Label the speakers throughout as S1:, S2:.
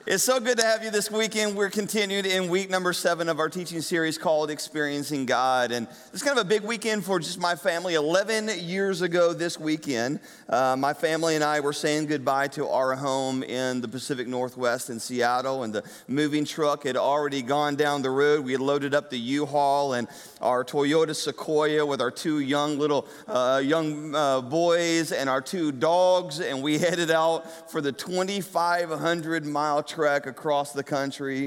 S1: It's so good to have you this weekend. We're continuing in week number 7 of our teaching series called Experiencing God. And it's kind of a big weekend for just my family. 11 years ago this weekend, my family and I were saying goodbye to our home in the Pacific Northwest in Seattle. And the moving truck had already gone down the road. We had loaded up the U-Haul and our Toyota Sequoia with our 2 young boys and our 2 dogs. And we headed out for the 2,500-mile trek across the country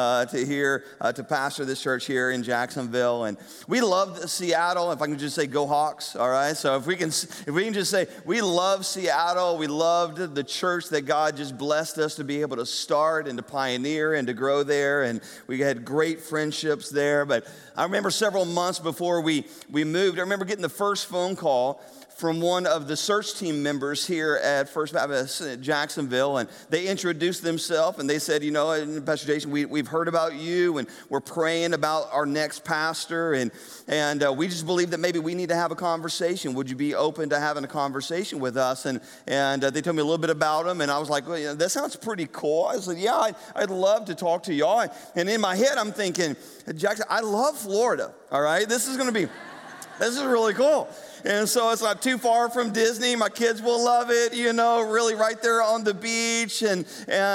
S1: to pastor this church here in Jacksonville. And we loved Seattle. If I can just say go Hawks, all right? So if we can just say we love Seattle. We loved the church that God just blessed us to be able to start and to pioneer and to grow there. And we had great friendships there. But I remember several months before we moved, I remember getting the first phone call from one of the search team members here at First Baptist in Jacksonville, and they introduced themselves, and they said, Pastor Jason, we've heard about you, and we're praying about our next pastor, and we just believe that maybe we need to have a conversation. Would you be open to having a conversation with us? And they told me a little bit about him, and I was like, well, that sounds pretty cool. I said, yeah, I'd love to talk to y'all. And in my head, I'm thinking, Jackson, I love Florida, all right? This is really cool. And so it's not too far from Disney. My kids will love it, really right there on the beach. And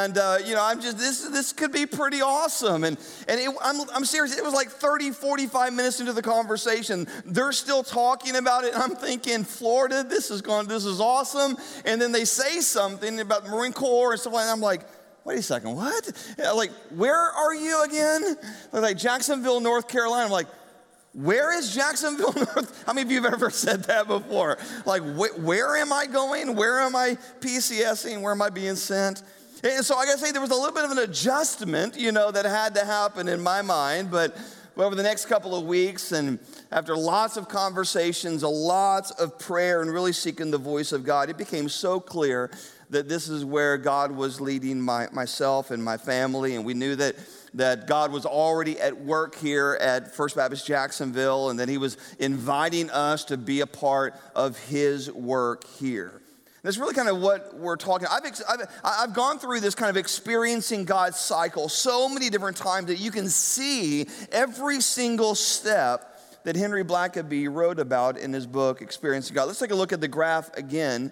S1: I'm just, this could be pretty awesome. I'm serious. It was like 30, 45 minutes into the conversation. They're still talking about it. And I'm thinking, Florida, this is awesome. And then they say something about the Marine Corps and stuff like that. I'm like, wait a second, what? Like, where are you again? They're like, Jacksonville, North Carolina. I'm like, where is Jacksonville, North? How many of you have ever said that before? Like, where am I going? Where am I PCSing? Where am I being sent? And so I got to say, there was a little bit of an adjustment, that had to happen in my mind. But over the next couple of weeks, and after lots of conversations, lots of prayer, and really seeking the voice of God, it became so clear that this is where God was leading myself and my family. And we knew that God was already at work here at First Baptist Jacksonville, and that he was inviting us to be a part of his work here. That's really kind of what we're talking. I've gone through this kind of experiencing God's cycle so many different times that you can see every single step that Henry Blackaby wrote about in his book, Experiencing God. Let's take a look at the graph again.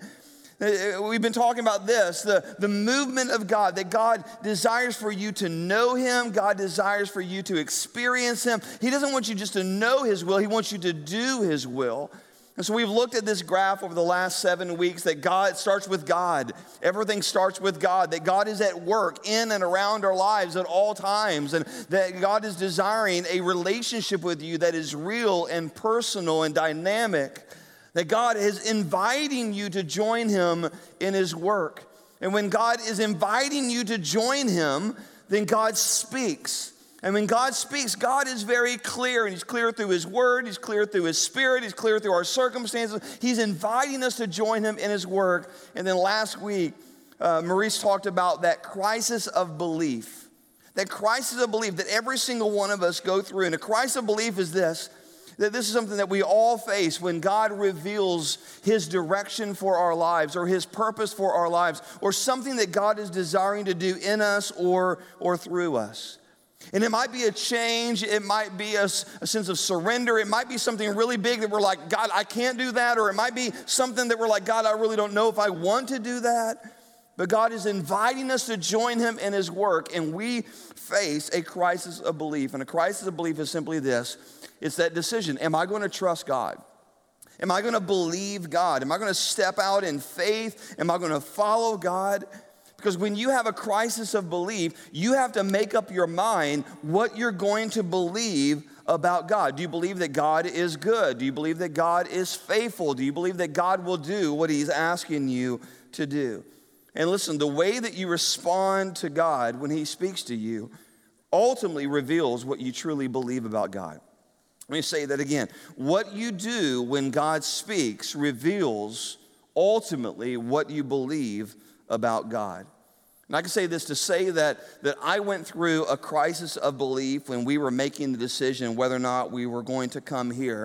S1: We've been talking about this, the movement of God, that God desires for you to know him. God desires for you to experience him. He doesn't want you just to know his will. He wants you to do his will. And so we've looked at this graph over the last 7 weeks that God starts with God. Everything starts with God, that God is at work in and around our lives at all times, and that God is desiring a relationship with you that is real and personal and dynamic. That God is inviting you to join him in his work. And when God is inviting you to join him, then God speaks. And when God speaks, God is very clear. And he's clear through his word. He's clear through his spirit. He's clear through our circumstances. He's inviting us to join him in his work. And then last week, Maurice talked about that crisis of belief. That crisis of belief that every single one of us go through. And a crisis of belief is this. That this is something that we all face when God reveals his direction for our lives or his purpose for our lives or something that God is desiring to do in us or through us. And it might be a change. It might be a sense of surrender. It might be something really big that we're like, God, I can't do that. Or it might be something that we're like, God, I really don't know if I want to do that. But God is inviting us to join him in his work, and we face a crisis of belief. And a crisis of belief is simply this. It's that decision. Am I going to trust God? Am I going to believe God? Am I going to step out in faith? Am I going to follow God? Because when you have a crisis of belief, you have to make up your mind what you're going to believe about God. Do you believe that God is good? Do you believe that God is faithful? Do you believe that God will do what he's asking you to do? And listen, the way that you respond to God when he speaks to you ultimately reveals what you truly believe about God. Let me say that again. What you do when God speaks reveals ultimately what you believe about God. And I can say this to say that I went through a crisis of belief when we were making the decision whether or not we were going to come here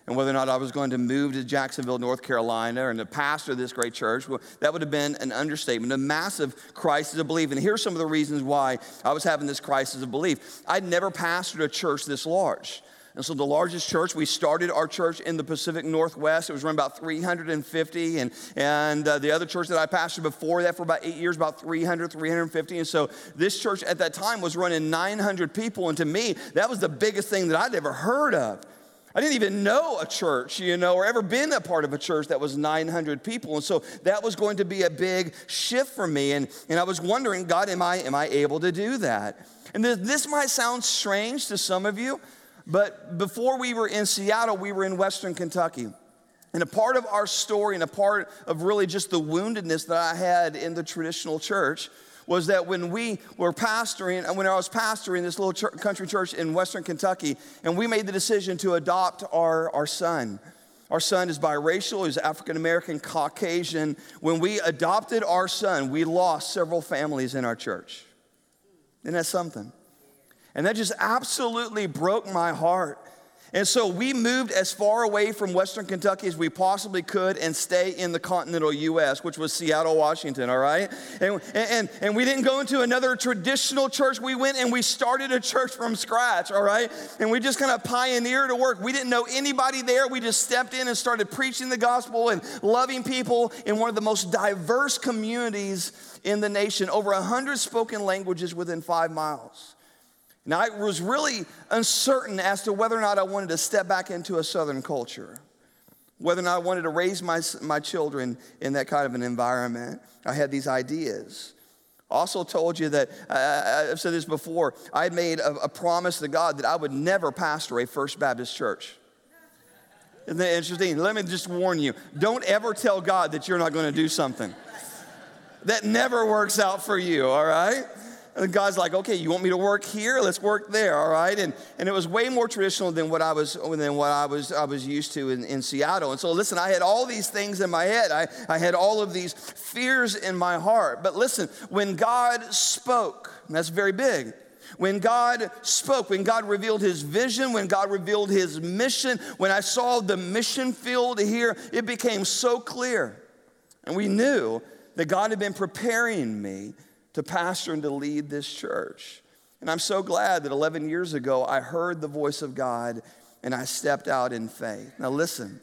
S1: and whether or not I was going to move to Jacksonville, North Carolina, and to pastor this great church, well, that would have been an understatement, a massive crisis of belief. And here's some of the reasons why I was having this crisis of belief. I'd never pastored a church this large. And so the largest church, we started our church in the Pacific Northwest. It was around about 350. And the other church that I pastored before that for about 8 years, about 300, 350. And so this church at that time was running 900 people. And to me, that was the biggest thing that I'd ever heard of. I didn't even know a church, or ever been a part of a church that was 900 people. And so that was going to be a big shift for me. And I was wondering, God, am I able to do that? And this might sound strange to some of you, but before we were in Seattle, we were in Western Kentucky. And a part of our story and a part of really just the woundedness that I had in the traditional church was that when we were pastoring, and when I was pastoring this little country church in Western Kentucky, and we made the decision to adopt our son. Our son is biracial, he's African-American, Caucasian. When we adopted our son, we lost several families in our church. Isn't that something? And that just absolutely broke my heart. And so we moved as far away from Western Kentucky as we possibly could and stay in the continental U.S., which was Seattle, Washington, all right? And we didn't go into another traditional church. We went and we started a church from scratch, all right? And we just kind of pioneered a work. We didn't know anybody there. We just stepped in and started preaching the gospel and loving people in one of the most diverse communities in the nation, over 100 spoken languages within 5 miles. Now, I was really uncertain as to whether or not I wanted to step back into a Southern culture, whether or not I wanted to raise my children in that kind of an environment. I had these ideas. I also told you that, I've said this before, I had made a promise to God that I would never pastor a First Baptist church. Isn't that interesting? Let me just warn you, don't ever tell God that you're not going to do something. That never works out for you, all right? And God's like, okay, you want me to work here? Let's work there, all right? And it was way more traditional than what I was used to in Seattle. And so listen, I had all these things in my head. I had all of these fears in my heart. But listen, when God spoke, and that's very big. When God spoke, when God revealed his vision, when God revealed his mission, when I saw the mission field here, it became so clear. And we knew that God had been preparing me to pastor and to lead this church. And I'm so glad that 11 years ago, I heard the voice of God and I stepped out in faith. Now listen,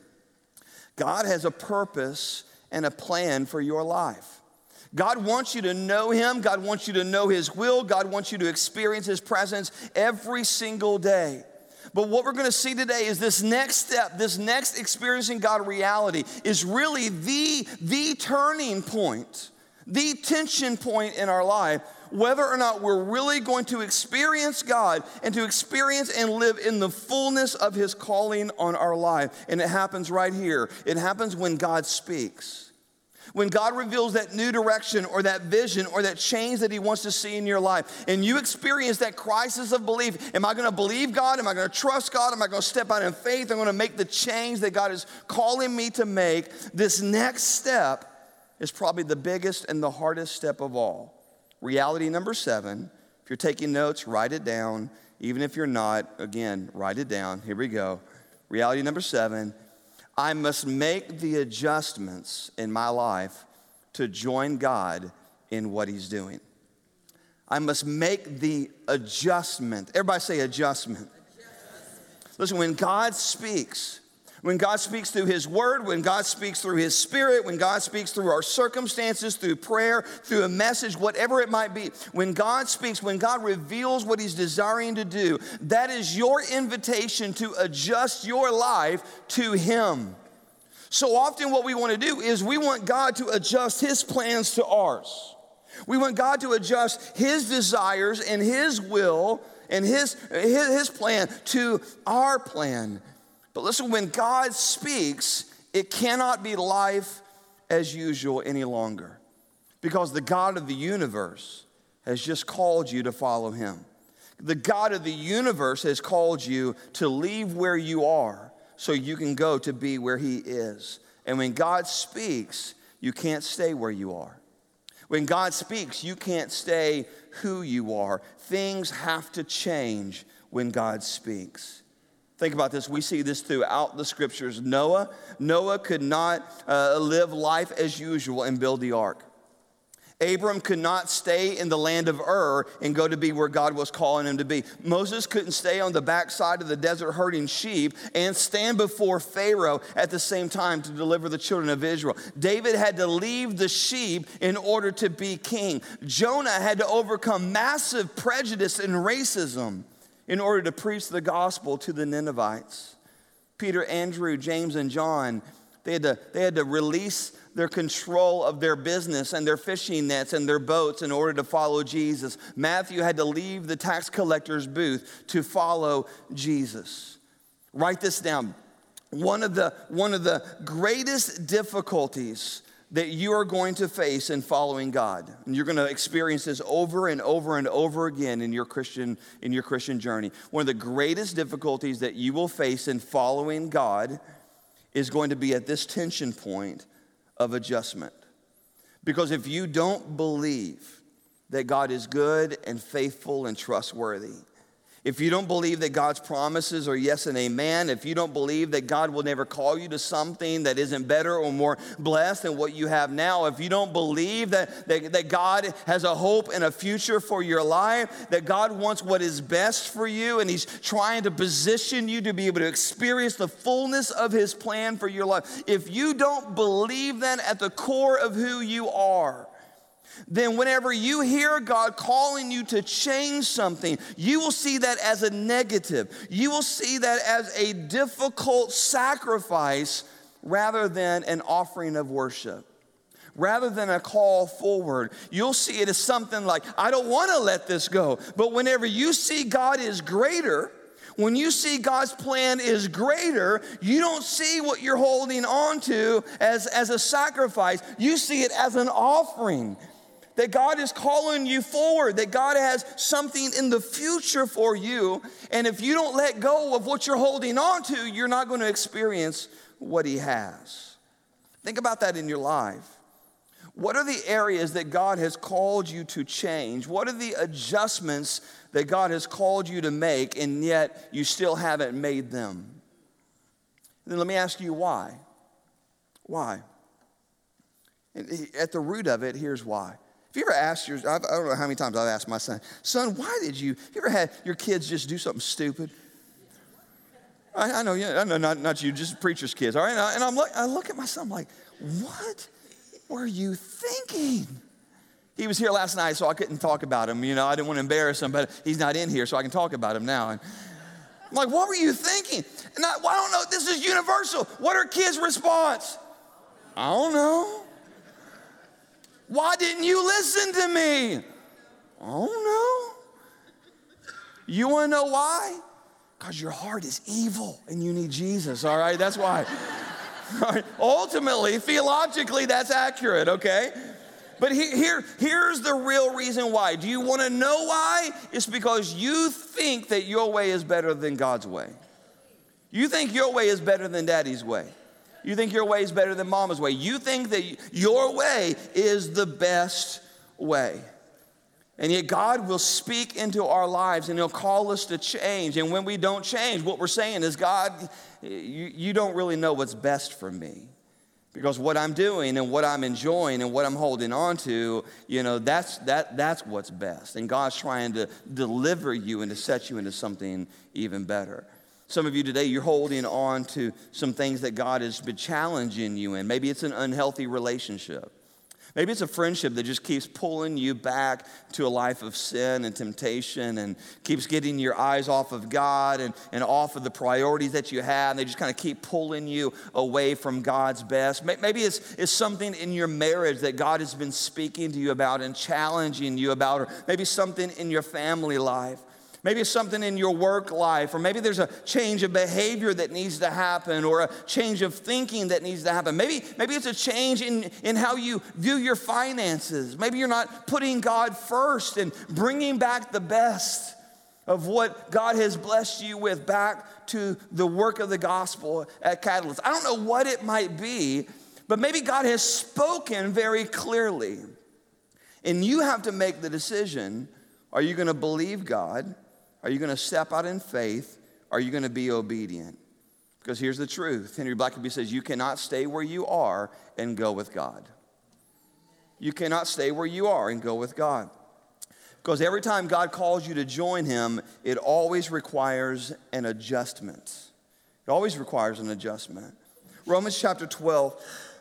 S1: God has a purpose and a plan for your life. God wants you to know him. God wants you to know his will. God wants you to experience his presence every single day. But what we're going to see today is this next step, this next experiencing God reality is really the turning point, the tension point in our life, whether or not we're really going to experience God and to experience and live in the fullness of his calling on our life. And it happens right here. It happens when God speaks. When God reveals that new direction or that vision or that change that he wants to see in your life, and you experience that crisis of belief, am I going to believe God? Am I going to trust God? Am I going to step out in faith? I'm going to make the change that God is calling me to make. This next step is probably the biggest and the hardest step of all. Reality number 7, if you're taking notes, write it down. Even if you're not, again, write it down. Here we go. Reality number 7, I must make the adjustments in my life to join God in what he's doing. I must make the adjustment. Everybody say adjustment. Listen, when God speaks through his word, when God speaks through his spirit, when God speaks through our circumstances, through prayer, through a message, whatever it might be, when God speaks, when God reveals what he's desiring to do, that is your invitation to adjust your life to him. So often what we want to do is we want God to adjust his plans to ours. We want God to adjust his desires and his will and his plan to our plan. But listen, when God speaks, it cannot be life as usual any longer, because the God of the universe has just called you to follow him. The God of the universe has called you to leave where you are so you can go to be where he is. And when God speaks, you can't stay where you are. When God speaks, you can't stay who you are. Things have to change when God speaks. Think about this. We see this throughout the scriptures. Noah could not live life as usual and build the ark. Abram could not stay in the land of Ur and go to be where God was calling him to be. Moses couldn't stay on the backside of the desert herding sheep and stand before Pharaoh at the same time to deliver the children of Israel. David had to leave the sheep in order to be king. Jonah had to overcome massive prejudice and racism in order to preach the gospel to the Ninevites. Peter, Andrew, James, and John, they had to release their control of their business and their fishing nets and their boats in order to follow Jesus. Matthew had to leave the tax collector's booth to follow Jesus. Write this down. One of the greatest difficulties that you are going to face in following God, and you're going to experience this over and over and over again in your Christian journey. One of the greatest difficulties that you will face in following God is going to be at this tension point of adjustment. Because if you don't believe that God is good and faithful and trustworthy, if you don't believe that God's promises are yes and amen, if you don't believe that God will never call you to something that isn't better or more blessed than what you have now, if you don't believe that God has a hope and a future for your life, that God wants what is best for you and He's trying to position you to be able to experience the fullness of His plan for your life, if you don't believe that at the core of who you are, then whenever you hear God calling you to change something, you will see that as a negative. You will see that as a difficult sacrifice rather than an offering of worship. Rather than a call forward, you'll see it as something like, I don't want to let this go. But whenever you see God is greater, when you see God's plan is greater, you don't see what you're holding on to as a sacrifice. You see it as an offering. That God is calling you forward, that God has something in the future for you. And if you don't let go of what you're holding on to, you're not going to experience what He has. Think about that in your life. What are the areas that God has called you to change? What are the adjustments that God has called you to make, and yet you still haven't made them? And then let me ask you why. Why? And at the root of it, here's why. Have you ever asked I don't know how many times I've asked my son, why did you ever had your kids just do something stupid? I know, not you, just preacher's kids, all right? And I look at my son, I'm like, what were you thinking? He was here last night, so I couldn't talk about him. I didn't want to embarrass him, but he's not in here, so I can talk about him now. And I'm like, what were you thinking? And I don't know, this is universal. What are kids' response? I don't know. Why didn't you listen to me? I don't know. You want to know why? Because your heart is evil and you need Jesus, all right? That's why. All right? Ultimately, theologically, that's accurate, okay? But here's the real reason why. Do you want to know why? It's because you think that your way is better than God's way. You think your way is better than Daddy's way. You think your way is better than Mama's way. You think that your way is the best way. And yet God will speak into our lives and He'll call us to change. And when we don't change, what we're saying is, God, you don't really know what's best for me. Because what I'm doing and what I'm enjoying and what I'm holding on to, that's what's best. And God's trying to deliver you and to set you into something even better. Some of you today, you're holding on to some things that God has been challenging you in. Maybe it's an unhealthy relationship. Maybe it's a friendship that just keeps pulling you back to a life of sin and temptation and keeps getting your eyes off of God and off of the priorities that you have. And they just kind of keep pulling you away from God's best. Maybe it's something in your marriage that God has been speaking to you about and challenging you about, or maybe something in your family life. Maybe it's something in your work life, or maybe there's a change of behavior that needs to happen, or a change of thinking that needs to happen. Maybe it's a change in how you view your finances. Maybe you're not putting God first and bringing back the best of what God has blessed you with back to the work of the gospel at Catalyst. I don't know what it might be, but maybe God has spoken very clearly. And you have to make the decision, are you going to believe God? Are you going to step out in faith, are you going to be obedient? Because here's the truth. Henry Blackaby says, you cannot stay where you are and go with God. You cannot stay where you are and go with God. Because every time God calls you to join him, it always requires an adjustment. It always requires an adjustment. Romans chapter 12,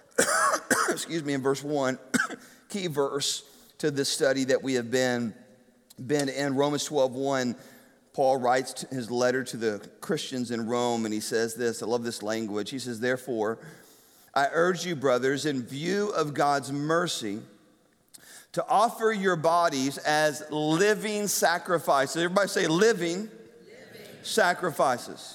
S1: in verse 1, key verse to this study that we have been in. Romans 12:1, Paul writes his letter to the Christians in Rome, and he says this. I love this language. He says, therefore, I urge you, brothers, in view of God's mercy, to offer your bodies as living sacrifices. Everybody say living sacrifices.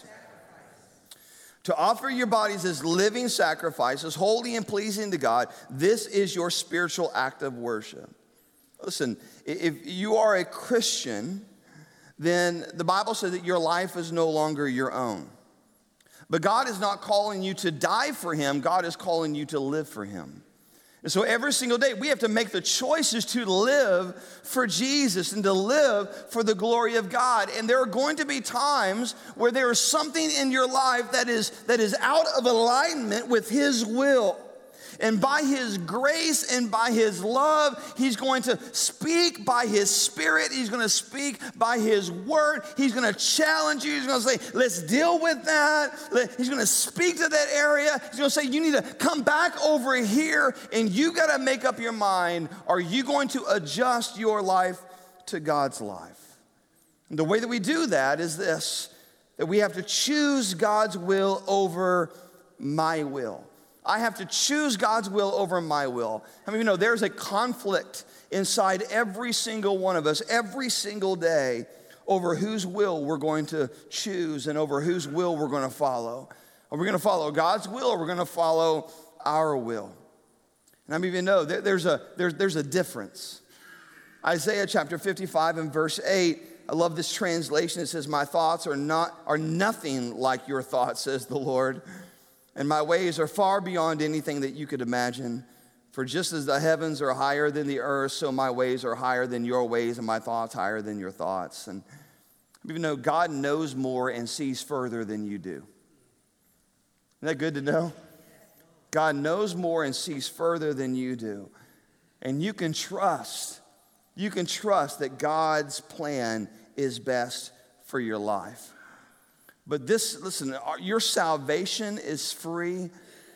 S1: To offer your bodies as living sacrifices, holy and pleasing to God. This is your spiritual act of worship. Listen, if you are a Christian, then the Bible says that your life is no longer your own. But God is not calling you to die for him. God is calling you to live for him. And so every single day, we have to make the choices to live for Jesus and to live for the glory of God. And there are going to be times where there is something in your life that is out of alignment with his will. And by his grace and by his love, he's going to speak by his spirit. He's going to speak by his word. He's going to challenge you. He's going to say, let's deal with that. He's going to speak to that area. He's going to say, you need to come back over here, and you got to make up your mind. Are you going to adjust your life to God's life? And the way that we do that is this, that we have to choose God's will over my will. I have to choose God's will over my will. How many of you know there's a conflict inside every single one of us, every single day, over whose will we're going to choose and over whose will we're going to follow. Are we going to follow God's will, or we're going to follow our will? And how many of you know there's a difference? Isaiah chapter 55 and verse 8, I love this translation. It says, my thoughts are nothing like your thoughts, says the Lord. And my ways are far beyond anything that you could imagine. For just as the heavens are higher than the earth, so my ways are higher than your ways, and my thoughts higher than your thoughts. And even though God knows more and sees further than you do. Isn't that good to know? God knows more and sees further than you do. And you can trust that God's plan is best for your life. But listen, your salvation is free,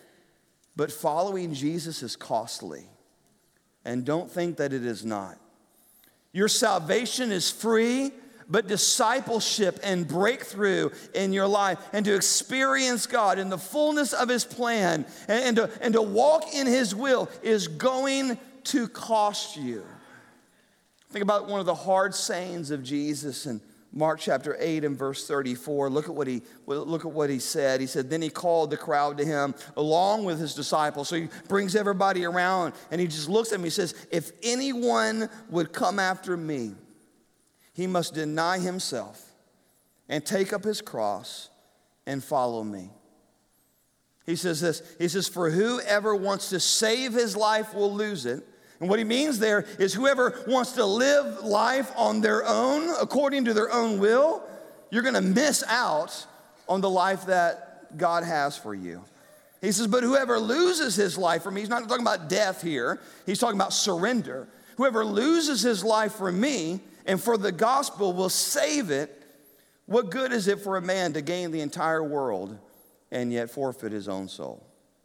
S1: but following Jesus is costly. And don't think that it is not. Your salvation is free, but discipleship and breakthrough in your life and to experience God in the fullness of his plan and to walk in his will is going to cost you. Think about one of the hard sayings of Jesus in Mark chapter 8 and verse 34, look at what he said. He said, then he called the crowd to him along with his disciples. So he brings everybody around and he just looks at me and says, if anyone would come after me, he must deny himself and take up his cross and follow me. He says this, he says, for whoever wants to save his life will lose it. And what he means there is whoever wants to live life on their own, according to their own will, you're going to miss out on the life that God has for you. He says, but whoever loses his life for me, he's not talking about death here. He's talking about surrender. Whoever loses his life for me and for the gospel will save it. What good is it for a man to gain the entire world and yet forfeit his own soul?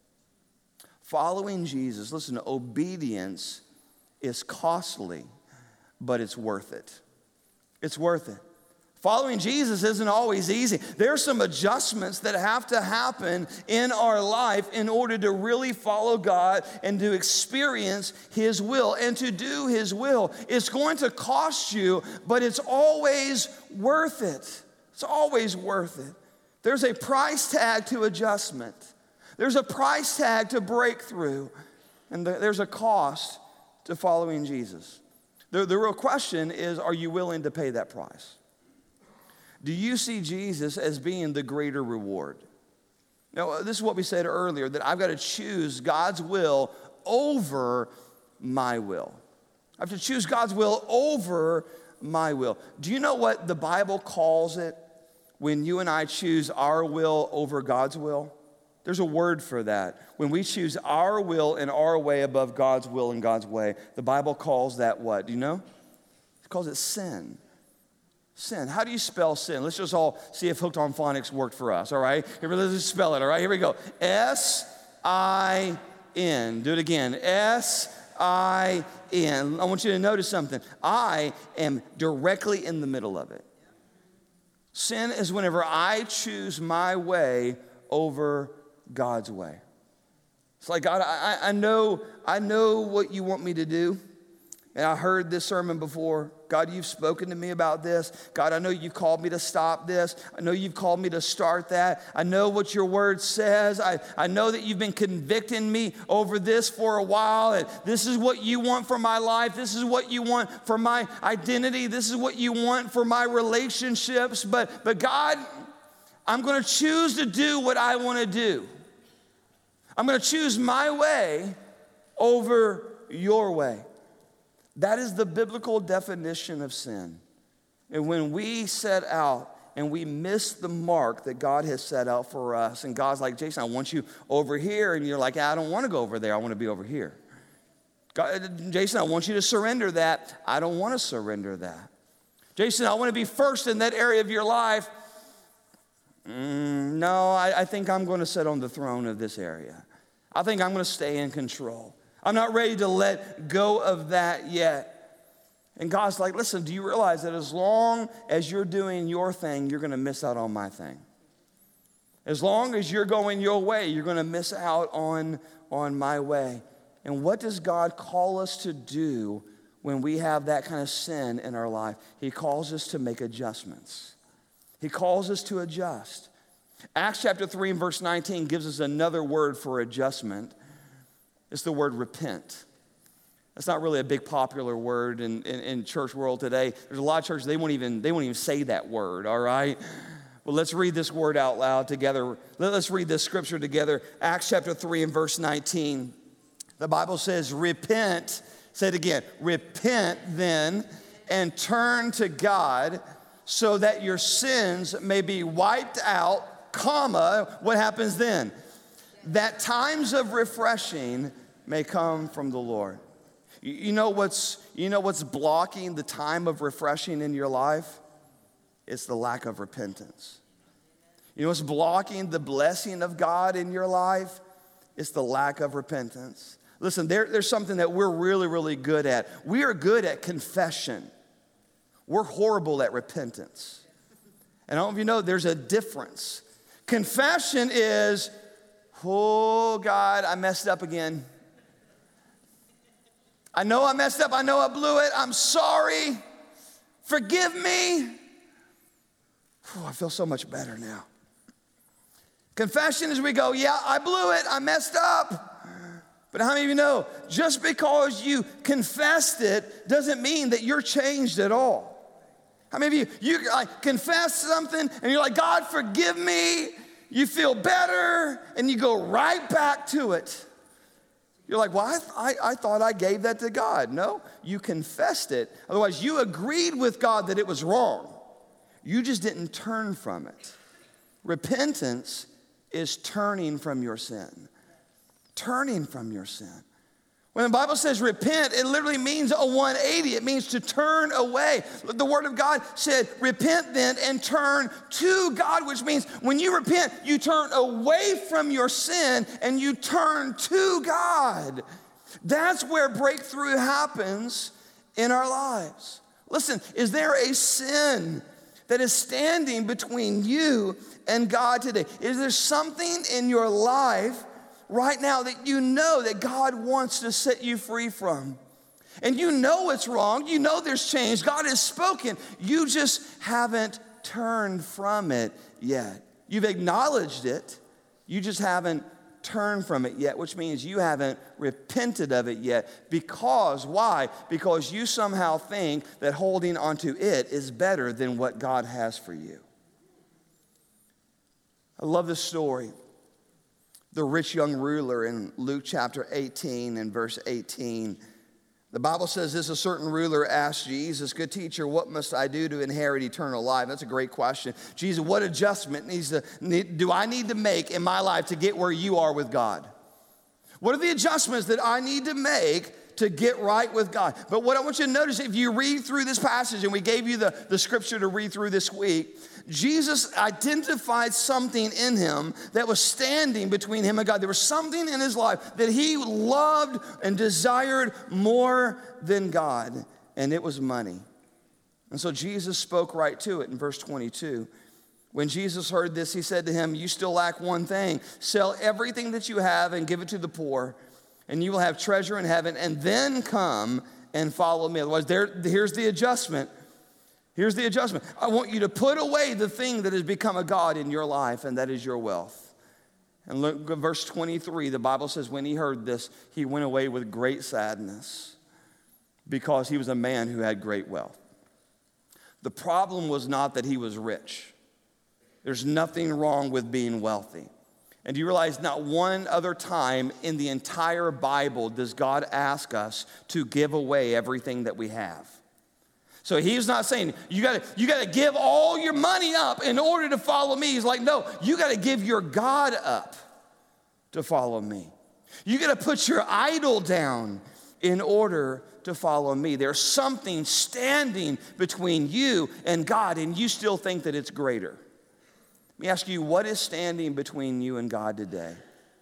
S1: Following Jesus, listen, obedience is costly, but it's worth it. It's worth it. Following Jesus isn't always easy. There's some adjustments that have to happen in our life in order to really follow God and to experience his will and to do his will. It's going to cost you, but it's always worth it. It's always worth it. There's a price tag to adjustment. There's a price tag to breakthrough, and there's a cost to following Jesus. The real question is, are you willing to pay that price? Do you see Jesus as being the greater reward? Now, this is what we said earlier, that I've got to choose God's will over my will. I have to choose God's will over my will. Do you know what the Bible calls it when you and I choose our will over God's will? There's a word for that. When we choose our will and our way above God's will and God's way, the Bible calls that what? Do you know? It calls it sin. Sin. How do you spell sin? Let's just all see if Hooked on Phonics worked for us, all right? Here, let's just spell it, all right? Here we go. S-I-N. Do it again. S-I-N. I want you to notice something. I am directly in the middle of it. Sin is whenever I choose my way over God's way. It's like, God, I know what you want me to do. And I heard this sermon before. God, you've spoken to me about this. God, I know you've called me to stop this. I know you've called me to start that. I know what your word says. I know that you've been convicting me over this for a while. And this is what you want for my life. This is what you want for my identity. This is what you want for my relationships. But God, I'm going to choose to do what I want to do. I'm going to choose my way over your way. That is the biblical definition of sin. And when we set out and we miss the mark that God has set out for us, and God's like, Jason, I want you over here, and you're like, I don't want to go over there, I want to be over here. God, Jason, I want you to surrender that. I don't want to surrender that. Jason, I want to be first in that area of your life. No, I think I'm going to sit on the throne of this area. I think I'm going to stay in control. I'm not ready to let go of that yet. And God's like, listen, do you realize that as long as you're doing your thing, you're going to miss out on my thing? As long as you're going your way, you're going to miss out on my way. And what does God call us to do when we have that kind of sin in our life? He calls us to make adjustments. He calls us to adjust. Acts chapter 3 and verse 19 gives us another word for adjustment. It's the word repent. That's not really a big popular word in church world today. There's a lot of churches, they won't even say that word, all right? Well, let's read this word out loud together. Let's read this scripture together. Acts chapter 3 and verse 19. The Bible says, repent, say it again, repent then and turn to God so that your sins may be wiped out, comma, what happens then? That times of refreshing may come from the Lord. You know what's blocking the time of refreshing in your life? It's the lack of repentance. You know what's blocking the blessing of God in your life? It's the lack of repentance. Listen, there's something that we're really, really good at. We are good at confession. We're horrible at repentance. And I don't know if you know, there's a difference. Confession is, oh, God, I messed up again. I know I messed up. I know I blew it. I'm sorry. Forgive me. I feel so much better now. Confession is we go, yeah, I blew it. I messed up. But how many of you know, just because you confessed it doesn't mean that you're changed at all. How many of you confess something and you're like, God, forgive me. You feel better and you go right back to it. You're like, well, I thought I gave that to God. No, you confessed it. Otherwise, you agreed with God that it was wrong. You just didn't turn from it. Repentance is turning from your sin. Turning from your sin. When the Bible says repent, it literally means a 180. It means to turn away. The Word of God said, repent then and turn to God, which means when you repent, you turn away from your sin and you turn to God. That's where breakthrough happens in our lives. Listen, is there a sin that is standing between you and God today? Is there something in your life right now that you know that God wants to set you free from? And you know it's wrong. You know there's change. God has spoken. You just haven't turned from it yet. You've acknowledged it. You just haven't turned from it yet, which means you haven't repented of it yet. Because, why? Because you somehow think that holding onto it is better than what God has for you. I love this story. The rich young ruler in Luke chapter 18 and verse 18. The Bible says this: a certain ruler asked Jesus, "Good teacher, what must I do to inherit eternal life?" That's a great question. Jesus, what adjustment do I need to make in my life to get where you are with God? What are the adjustments that I need to make to get right with God? But what I want you to notice, if you read through this passage, and we gave you the scripture to read through this week, Jesus identified something in him that was standing between him and God. There was something in his life that he loved and desired more than God, and it was money. And so Jesus spoke right to it in verse 22. When Jesus heard this, he said to him, "You still lack one thing. Sell everything that you have and give it to the poor, and you will have treasure in heaven, and then come and follow me." Otherwise, here's the adjustment. Here's the adjustment. I want you to put away the thing that has become a god in your life, and that is your wealth. And look at verse 23. The Bible says, when he heard this, he went away with great sadness, because he was a man who had great wealth. The problem was not that he was rich. There's nothing wrong with being wealthy. And do you realize not one other time in the entire Bible does God ask us to give away everything that we have? So he's not saying, you gotta give all your money up in order to follow me. He's like, no, you gotta give your God up to follow me. You gotta put your idol down in order to follow me. There's something standing between you and God, and you still think that it's greater. Let me ask you, what is standing between you and God today?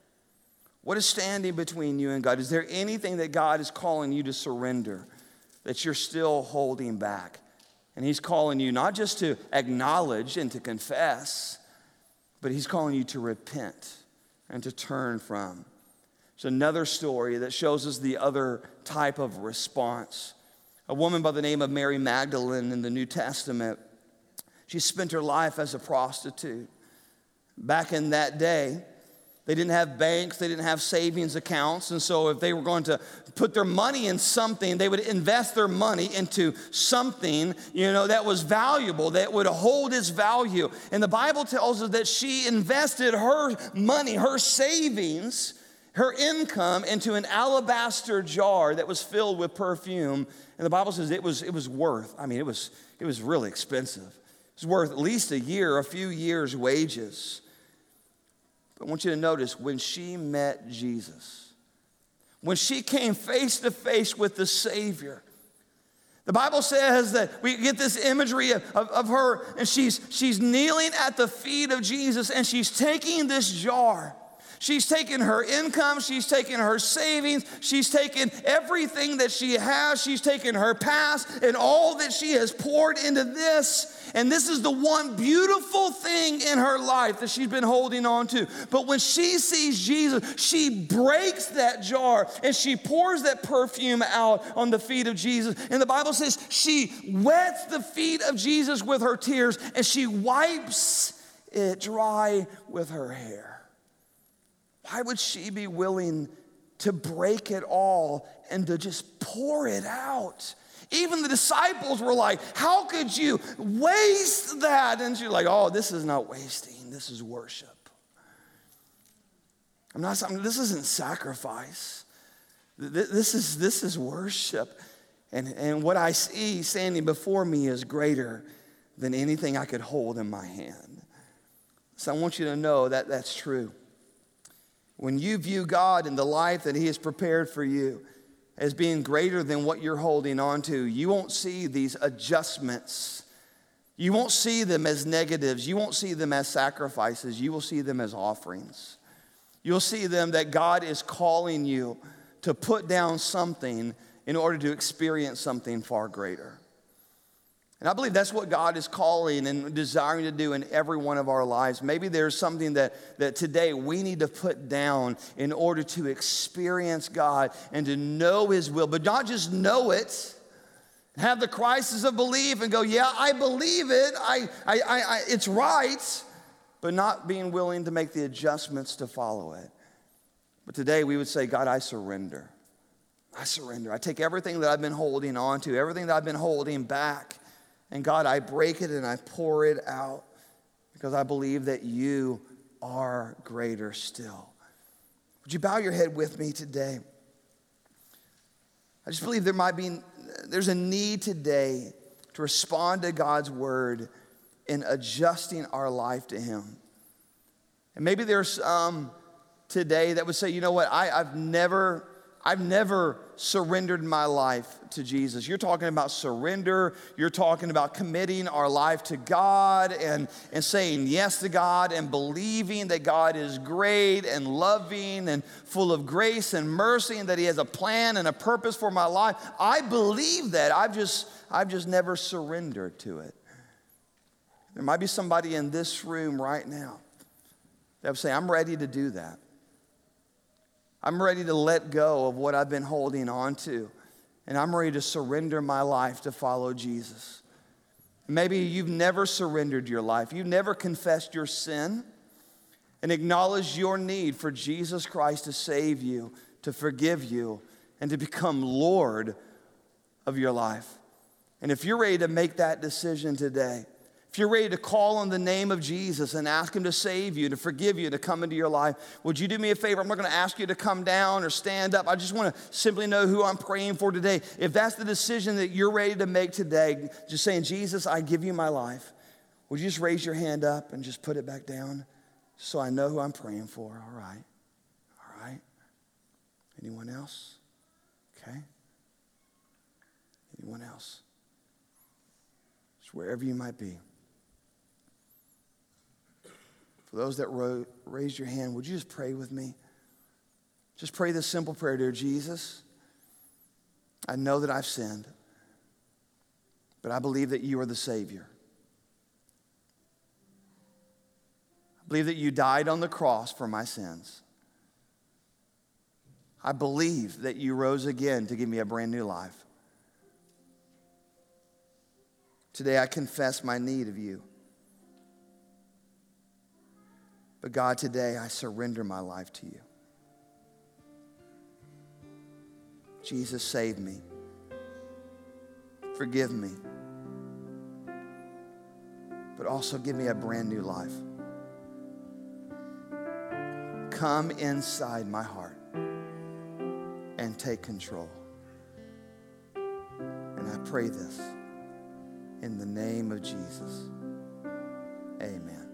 S1: What is standing between you and God? Is there anything that God is calling you to surrender that you're still holding back? And he's calling you not just to acknowledge and to confess, but he's calling you to repent and to turn from. It's another story that shows us the other type of response. A woman by the name of Mary Magdalene in the New Testament, she spent her life as a prostitute. Back in that day, they didn't have banks, they didn't have savings accounts, and so if they were going to put their money in something, they would invest their money into something, that was valuable, that would hold its value. And the Bible tells us that she invested her money, her savings, her income into an alabaster jar that was filled with perfume. And the Bible says it was worth, it was really expensive. It was worth at least a few years' wages. But I want you to notice, when she met Jesus, when she came face to face with the Savior, the Bible says that we get this imagery of her, and she's kneeling at the feet of Jesus, and she's taking this jar. She's taken her income, she's taken her savings, she's taken everything that she has, she's taken her past and all that she has poured into this. And this is the one beautiful thing in her life that she's been holding on to. But when she sees Jesus, she breaks that jar and she pours that perfume out on the feet of Jesus. And the Bible says she wets the feet of Jesus with her tears, and she wipes it dry with her hair. Why would she be willing to break it all and to just pour it out? Even the disciples were like, how could you waste that? And she's like, oh, this is not wasting, this is worship. This isn't sacrifice. This is worship. And what I see standing before me is greater than anything I could hold in my hand. So I want you to know that that's true. When you view God and the life that he has prepared for you as being greater than what you're holding on to, you won't see these adjustments. You won't see them as negatives. You won't see them as sacrifices. You will see them as offerings. You'll see them that God is calling you to put down something in order to experience something far greater. And I believe that's what God is calling and desiring to do in every one of our lives. Maybe there's something that today we need to put down in order to experience God and to know his will, but not just know it, have the crisis of belief and go, yeah, I believe it, it's right, but not being willing to make the adjustments to follow it. But today we would say, God, I surrender. I surrender. I take everything that I've been holding on to, everything that I've been holding back, and God, I break it and I pour it out because I believe that you are greater still. Would you bow your head with me today? I just believe there's a need today to respond to God's word in adjusting our life to him. And maybe there's today that would say, you know what, I've never surrendered my life to Jesus. You're talking about surrender. You're talking about committing our life to God and saying yes to God and believing that God is great and loving and full of grace and mercy and that he has a plan and a purpose for my life. I believe that. I've just never surrendered to it. There might be somebody in this room right now that would say, I'm ready to do that. I'm ready to let go of what I've been holding on to, and I'm ready to surrender my life to follow Jesus. Maybe you've never surrendered your life. You've never confessed your sin and acknowledged your need for Jesus Christ to save you, to forgive you, and to become Lord of your life. And if you're ready to make that decision today, if you're ready to call on the name of Jesus and ask him to save you, to forgive you, to come into your life, would you do me a favor? I'm not going to ask you to come down or stand up. I just want to simply know who I'm praying for today. If that's the decision that you're ready to make today, just saying, Jesus, I give you my life, would you just raise your hand up and just put it back down so I know who I'm praying for? All right. All right. Anyone else? Okay. Anyone else? Just wherever you might be. For those that raised your hand, would you just pray with me? Just pray this simple prayer, dear Jesus. I know that I've sinned, but I believe that you are the Savior. I believe that you died on the cross for my sins. I believe that you rose again to give me a brand new life. Today I confess my need of you. But God, today I surrender my life to you. Jesus, save me. Forgive me. But also give me a brand new life. Come inside my heart and take control. And I pray this in the name of Jesus. Amen.